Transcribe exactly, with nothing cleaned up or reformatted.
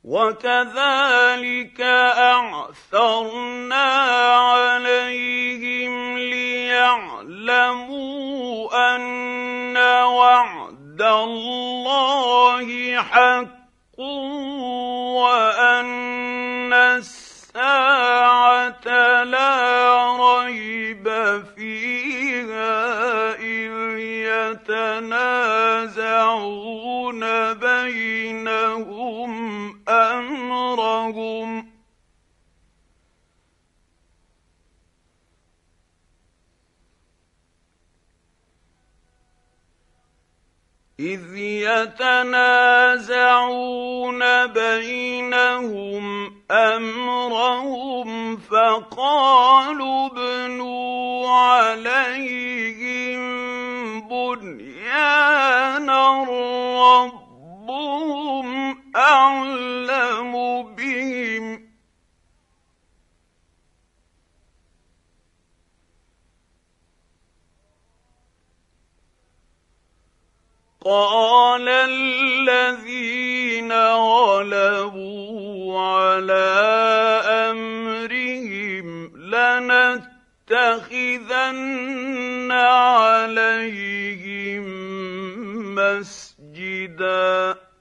وكذلك أعثرنا عليهم ليعلموا أن وعد الله حق وأن الساعة لا ريب فيها إذ يتنازعون بينهم أمرهم إذ يتنازعون بينهم أمرهم فقالوا ابنوا عليهم بنيانا ربهم أعلم بهم قال الذين غلبوا على أمرهم لنتخذن عليهم مسجدا